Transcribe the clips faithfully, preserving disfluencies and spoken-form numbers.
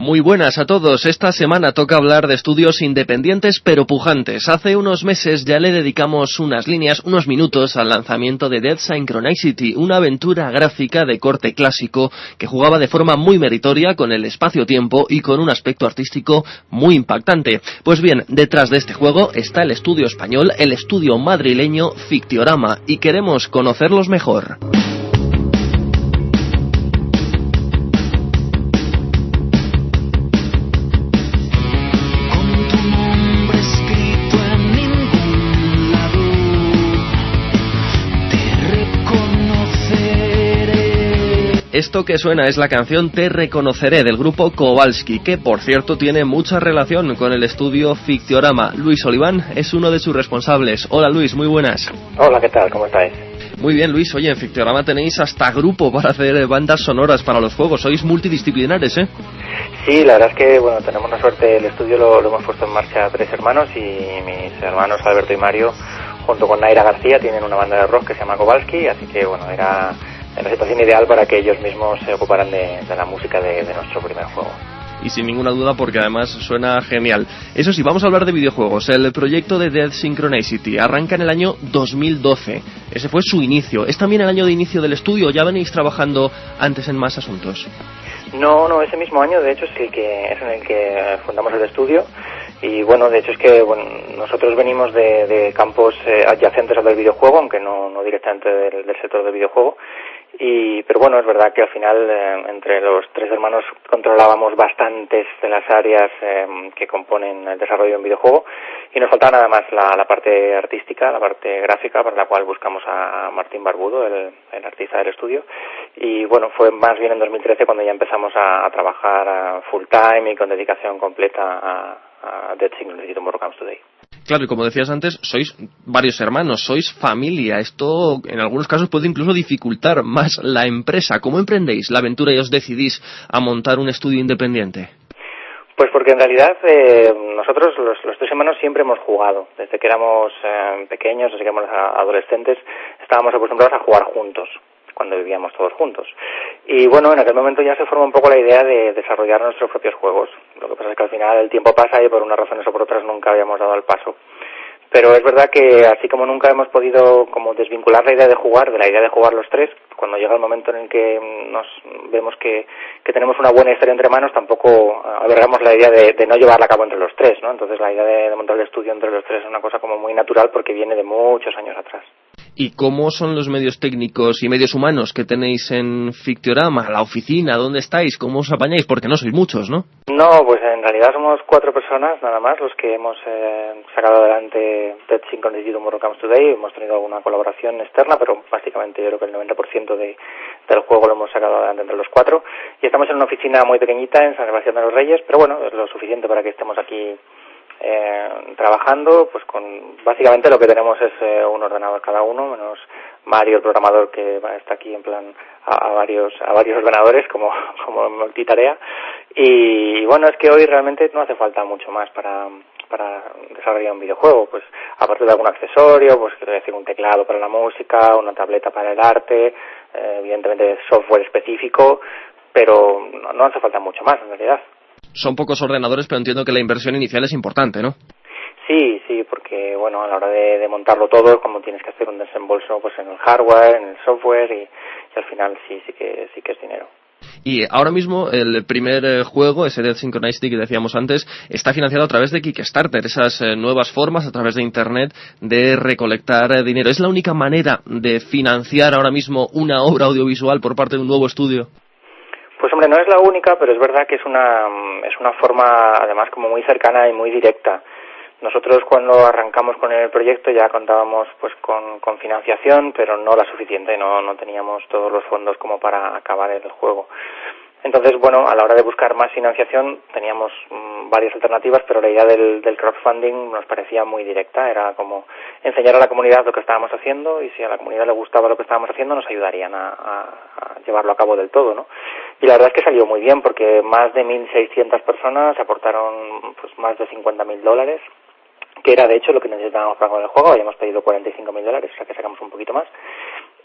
Muy buenas a todos. Esta semana toca hablar de estudios independientes pero pujantes. Hace unos meses ya le dedicamos unas líneas, unos minutos al lanzamiento de Dead Synchronicity, una aventura gráfica de corte clásico que jugaba de forma muy meritoria con el espacio-tiempo y con un aspecto artístico muy impactante. Pues bien, detrás de este juego está el estudio español, el estudio madrileño Fictiorama, y queremos conocerlos mejor. Esto que suena es la canción Te Reconoceré del grupo Kowalski, que por cierto tiene mucha relación con el estudio Fictiorama. Luis Oliván es uno de sus responsables. Hola Luis, muy buenas. Hola, ¿qué tal? ¿Cómo estáis? Muy bien Luis, oye, en Fictiorama tenéis hasta grupo para hacer bandas sonoras para los juegos, sois multidisciplinares, ¿eh? Sí, la verdad es que, bueno, tenemos una suerte, el estudio lo, lo hemos puesto en marcha tres hermanos y mis hermanos Alberto y Mario, junto con Naira García, tienen una banda de rock que se llama Kowalski, así que, bueno, era... en la situación ideal para que ellos mismos se ocuparan de, de la música de, de nuestro primer juego. Y sin ninguna duda, porque además suena genial. Eso sí, vamos a hablar de videojuegos. El proyecto de Dead Synchronicity arranca en el año dos mil doce. Ese fue su inicio. ¿Es también el año de inicio del estudio? ¿Ya venís trabajando antes en más asuntos? No, no, ese mismo año, de hecho, es, el que, es en el que fundamos el estudio. Y bueno, de hecho es que bueno, nosotros venimos de, de campos eh, adyacentes al del videojuego, aunque no, no directamente del, del sector del videojuego. Y, pero bueno, es verdad que al final eh, entre los tres hermanos controlábamos bastantes de las áreas eh, que componen el desarrollo de un videojuego y nos faltaba nada más la, la parte artística, la parte gráfica, para la cual buscamos a Martín Barbudo, el, el artista del estudio. Y bueno, fue más bien en dos mil trece cuando ya empezamos a, a trabajar a full time y con dedicación completa a, a Dead Synchronicity Tomorrow Comes Today. Claro, y como decías antes, sois varios hermanos, sois familia. Esto en algunos casos puede incluso dificultar más la empresa. ¿Cómo emprendéis la aventura y os decidís a montar un estudio independiente? Pues porque en realidad eh, nosotros los, los tres hermanos siempre hemos jugado. Desde que éramos eh, pequeños, desde que éramos adolescentes, estábamos acostumbrados a jugar juntos, cuando vivíamos todos juntos. Y bueno, en aquel momento ya se forma un poco la idea de desarrollar nuestros propios juegos. Lo que pasa es que al final el tiempo pasa y por unas razones o por otras nunca habíamos dado el paso. Pero es verdad que así como nunca hemos podido como desvincular la idea de jugar de la idea de jugar los tres, cuando llega el momento en el que nos vemos que, que tenemos una buena historia entre manos, tampoco albergamos la idea de, de no llevarla a cabo entre los tres, ¿no? Entonces la idea de, de montar el estudio entre los tres es una cosa como muy natural porque viene de muchos años atrás. ¿Y cómo son los medios técnicos y medios humanos que tenéis en Fictiorama? ¿La oficina? ¿Dónde estáis? ¿Cómo os apañáis? Porque no sois muchos, ¿no? No, pues en realidad somos cuatro personas nada más los que hemos eh, sacado adelante Dead Synchronicity Tomorrow Comes Today. Hemos tenido alguna colaboración externa, pero básicamente yo creo que el noventa por ciento de, del juego lo hemos sacado adelante entre los cuatro. Y estamos en una oficina muy pequeñita en San Sebastián de los Reyes, pero bueno, es lo suficiente para que estemos aquí Eh, trabajando, pues con básicamente lo que tenemos es eh, un ordenador cada uno, menos Mario, el programador, que bueno, está aquí en plan a, a varios a varios ordenadores como como multitarea. Y, y bueno, es que hoy realmente no hace falta mucho más para para desarrollar un videojuego, pues aparte de algún accesorio, pues quiero decir un teclado para la música, una tableta para el arte, eh, evidentemente software específico, pero no, no hace falta mucho más en realidad. Son pocos ordenadores, pero entiendo que la inversión inicial es importante, ¿no? Sí, sí, porque bueno, a la hora de, de montarlo todo, como tienes que hacer un desembolso pues en el hardware, en el software y, y al final sí, sí que sí que es dinero. Y ahora mismo el primer eh, juego, ese Dead Synchronicity que decíamos antes, está financiado a través de Kickstarter, esas eh, nuevas formas a través de Internet de recolectar eh, dinero. ¿Es la única manera de financiar ahora mismo una obra audiovisual por parte de un nuevo estudio? Pues hombre, no es la única, pero es verdad que es una es una forma además como muy cercana y muy directa. Nosotros cuando arrancamos con el proyecto ya contábamos pues con, con financiación, pero no la suficiente, no no teníamos todos los fondos como para acabar el juego. Entonces, bueno, a la hora de buscar más financiación teníamos mmm, varias alternativas, pero la idea del, del crowdfunding nos parecía muy directa. Era como enseñar a la comunidad lo que estábamos haciendo y si a la comunidad le gustaba lo que estábamos haciendo nos ayudarían a, a, a llevarlo a cabo del todo, ¿no? Y la verdad es que salió muy bien porque más de mil seiscientas personas aportaron pues más de cincuenta mil dólares, que era de hecho lo que necesitábamos para el juego. Habíamos pedido cuarenta y cinco mil dólares, o sea que sacamos un poquito más.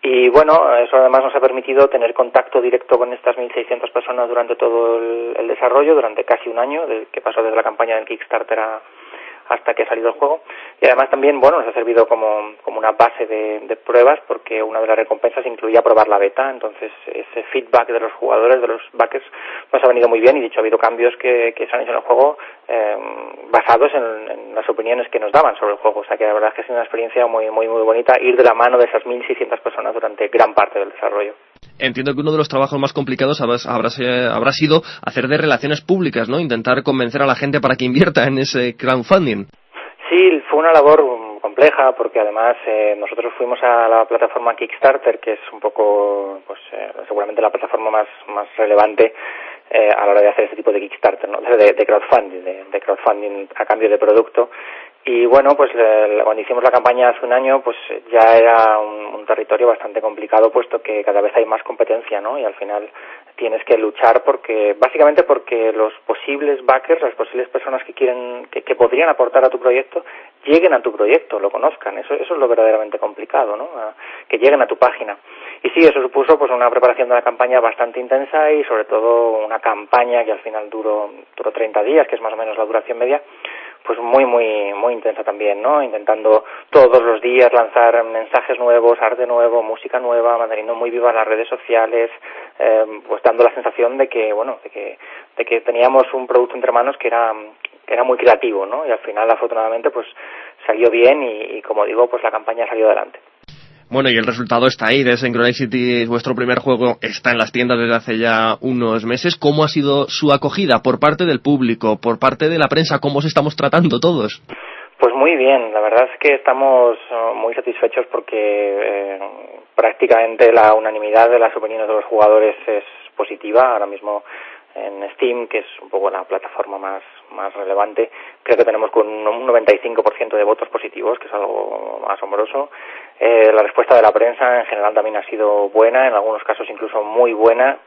Y bueno, eso además nos ha permitido tener contacto directo con estas mil seiscientas personas durante todo el, el desarrollo, durante casi un año, de, que pasó desde la campaña del Kickstarter a, hasta que ha salido el juego. Y además también, bueno, nos ha servido como, como una base de, de pruebas, porque una de las recompensas incluía probar la beta. Entonces ese feedback de los jugadores, de los backers, nos ha venido muy bien, y de hecho ha habido cambios que, que se han hecho en el juego eh, basados en, en las opiniones que nos daban sobre el juego. O sea que la verdad es que ha sido una experiencia muy, muy, muy bonita ir de la mano de esas mil seiscientas personas durante gran parte del desarrollo. Entiendo que uno de los trabajos más complicados habrá, habrá, habrá sido hacer de relaciones públicas, ¿no? Intentar convencer a la gente para que invierta en ese crowdfunding. Sí, fue una labor compleja, porque además eh, nosotros fuimos a la plataforma Kickstarter, que es un poco, pues eh, seguramente la plataforma más, más relevante eh, a la hora de hacer este tipo de Kickstarter, ¿no? de, de crowdfunding, de, de crowdfunding a cambio de producto. Y bueno, pues eh, cuando hicimos la campaña hace un año, pues ya era un, un territorio bastante complicado, puesto que cada vez hay más competencia, ¿no? Y al final tienes que luchar porque, básicamente porque los posibles backers, las posibles personas que quieren, que, que podrían aportar a tu proyecto, lleguen a tu proyecto, lo conozcan. Eso, eso es lo verdaderamente complicado, ¿no? A, que lleguen a tu página. Y sí, eso supuso pues una preparación de la campaña bastante intensa, y sobre todo una campaña que al final duró, duró treinta días, que es más o menos la duración media, pues muy, muy, muy intensa también, ¿no? Intentando todos los días lanzar mensajes nuevos, arte nuevo, música nueva, manteniendo muy vivas las redes sociales, eh, pues dando la sensación de que, bueno, de que, de que teníamos un producto entre manos que era, que era muy creativo, ¿no? Y al final, afortunadamente, pues salió bien, y, y como digo, pues la campaña salió adelante. Bueno, y el resultado está ahí. Dead Synchronicity, vuestro primer juego, está en las tiendas desde hace ya unos meses. ¿Cómo ha sido su acogida por parte del público, por parte de la prensa? ¿Cómo os estamos tratando todos? Pues muy bien, la verdad es que estamos muy satisfechos porque eh, prácticamente la unanimidad de las opiniones de los jugadores es positiva. Ahora mismo en Steam, que es un poco la plataforma más, más relevante, creo que tenemos con un noventa y cinco por ciento de votos positivos, que es algo asombroso. Eh, la respuesta de la prensa en general también ha sido buena, en algunos casos incluso muy buena.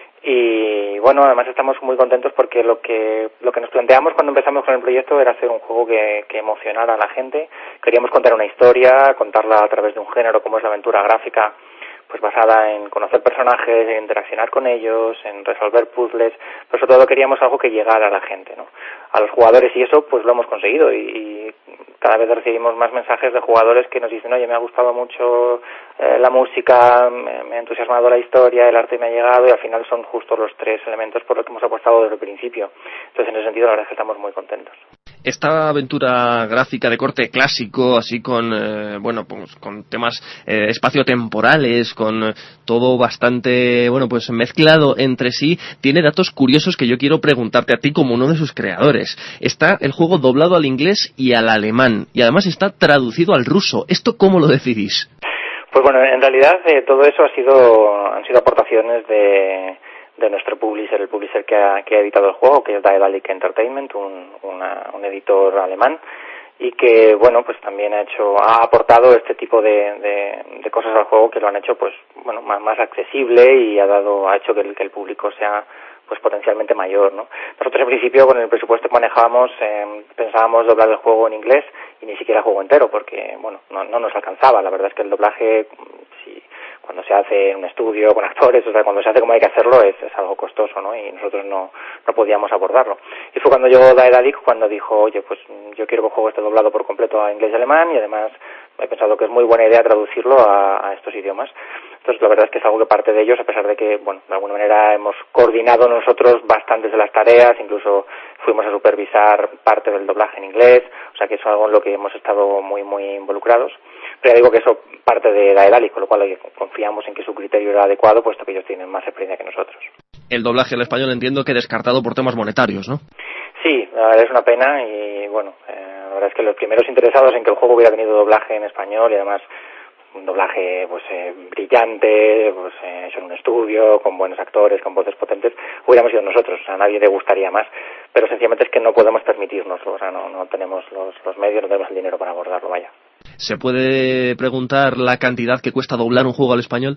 Y bueno, además estamos muy contentos porque lo que lo que nos planteamos cuando empezamos con el proyecto era hacer un juego que, que emocionara a la gente. Queríamos contar una historia, contarla a través de un género como es la aventura gráfica, pues basada en conocer personajes, en interaccionar con ellos, en resolver puzzles, pero sobre todo queríamos algo que llegara a la gente, ¿no? A los jugadores, y eso pues lo hemos conseguido, y, y cada vez recibimos más mensajes de jugadores que nos dicen: oye, me ha gustado mucho eh, la música, me, me ha entusiasmado la historia, el arte me ha llegado, y al final son justo los tres elementos por los que hemos apostado desde el principio. Entonces, en ese sentido, la verdad es que estamos muy contentos. Esta aventura gráfica de corte clásico, así con eh, bueno, pues con temas eh, espaciotemporales, con eh, todo bastante, bueno, pues mezclado entre sí, tiene datos curiosos que yo quiero preguntarte a ti como uno de sus creadores. Está el juego doblado al inglés y al alemán, y además está traducido al ruso. ¿Esto cómo lo decidís? Pues bueno, en realidad eh, todo eso ha sido han sido aportaciones de de nuestro publisher, el publisher que ha, que ha editado el juego, que es Daedalic Entertainment, un, una, un editor alemán, y que, bueno, pues también ha hecho, ha aportado este tipo de, de, de cosas al juego que lo han hecho, pues, bueno, más, más accesible, y ha dado, ha hecho que el, que el público sea, pues, potencialmente mayor, ¿no? Nosotros, en principio, con el presupuesto que manejábamos, eh, pensábamos doblar el juego en inglés y ni siquiera el juego entero, porque, bueno, no, no nos alcanzaba. La verdad es que el doblaje, si cuando se hace en un estudio con actores, o sea, cuando se hace como hay que hacerlo, es, es algo costoso, ¿no? Y nosotros no, no podíamos abordarlo. Y fue cuando llegó Daedalic, cuando dijo: oye, pues yo quiero que el juego esté doblado por completo a inglés y alemán, y además he pensado que es muy buena idea traducirlo a, a estos idiomas. Entonces, la verdad es que es algo que parte de ellos, a pesar de que, bueno, de alguna manera hemos coordinado nosotros bastantes de las tareas, incluso fuimos a supervisar parte del doblaje en inglés, o sea que es algo en lo que hemos estado muy, muy involucrados. Pero ya digo que eso parte de Daedalic, con lo cual confiamos en que su criterio era adecuado, puesto que ellos tienen más experiencia que nosotros. El doblaje al español entiendo que descartado por temas monetarios, ¿no? Sí, la verdad es una pena, y bueno, eh, la verdad es que los primeros interesados en que el juego hubiera tenido doblaje en español, y además un doblaje pues eh, brillante, pues eh, hecho en un estudio, con buenos actores, con voces potentes, hubiéramos sido nosotros. O sea, a nadie le gustaría más, pero sencillamente es que no podemos permitirnoslo, o sea, no, no tenemos los, los medios, no tenemos el dinero para abordarlo, vaya. ¿Se puede preguntar la cantidad que cuesta doblar un juego al español?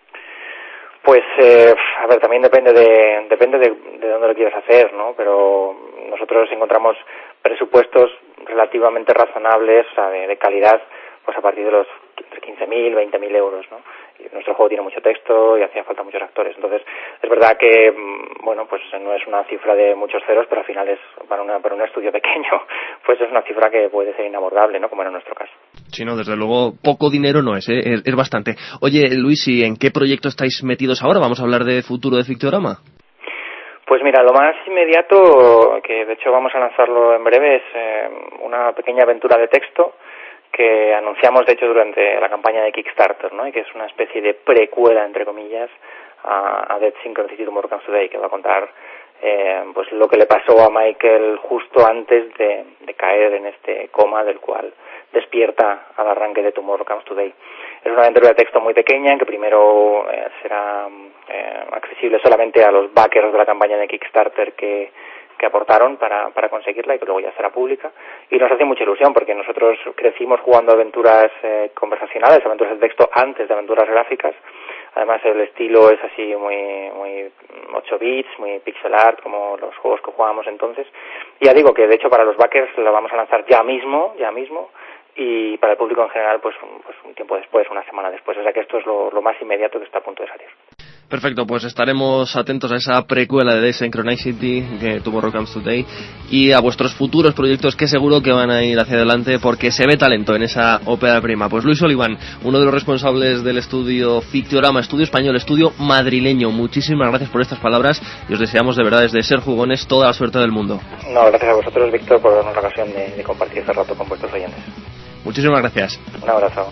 Pues, eh, a ver, también depende de depende de, de dónde lo quieras hacer, ¿no? Pero nosotros encontramos presupuestos relativamente razonables, o sea, de, de calidad, pues a partir de los quince mil, veinte mil euros, ¿no? Y nuestro juego tiene mucho texto y hacía falta muchos actores. Entonces, es verdad que, bueno, pues no es una cifra de muchos ceros, pero al final es, para, una, para un estudio pequeño, pues es una cifra que puede ser inabordable, ¿no? Como era en nuestro caso. Sí, no, desde luego, poco dinero no es, ¿eh? es, es bastante. Oye, Luis, ¿y en qué proyecto estáis metidos ahora? Vamos a hablar de futuro de Fictiorama. Pues mira, lo más inmediato, que de hecho vamos a lanzarlo en breve, es eh, una pequeña aventura de texto que anunciamos de hecho durante la campaña de Kickstarter, ¿no? Y que es una especie de precuela, entre comillas, a, a Dead Synchronicity Tomorrow Comes Today, que va a contar eh, pues lo que le pasó a Michael justo antes de, de caer en este coma del cual despierta al arranque de Tomorrow Comes Today. Es una aventura de texto muy pequeña, en que primero eh, será eh, accesible solamente a los backers de la campaña de Kickstarter que que aportaron para, para conseguirla y que luego ya será pública. Y nos hace mucha ilusión porque nosotros crecimos jugando aventuras eh, conversacionales, aventuras de texto antes de aventuras gráficas. Además el estilo es así muy muy ocho bits, muy pixel art, como los juegos que jugábamos entonces. Y ya digo que de hecho para los backers lo vamos a lanzar ya mismo, ya mismo, y para el público en general pues un, pues un tiempo después, una semana después. O sea que esto es lo, lo más inmediato que está a punto de salir. Perfecto, pues estaremos atentos a esa precuela de Dead Synchronicity que Tomorrow Comes Today y a vuestros futuros proyectos que seguro que van a ir hacia adelante porque se ve talento en esa ópera prima. Pues Luis Oliván, uno de los responsables del estudio Fictiorama, estudio español, estudio madrileño, muchísimas gracias por estas palabras y os deseamos de verdad desde Ser Jugones toda la suerte del mundo. No, gracias a vosotros, Víctor, por darnos la ocasión de, de compartir este rato con vuestros oyentes. Muchísimas gracias. Un abrazo.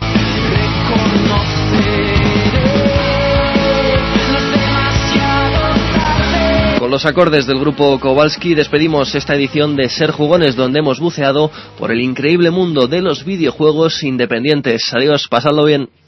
Con los acordes del grupo Kowalski despedimos esta edición de Ser Jugones, donde hemos buceado por el increíble mundo de los videojuegos independientes. Adiós, pasadlo bien.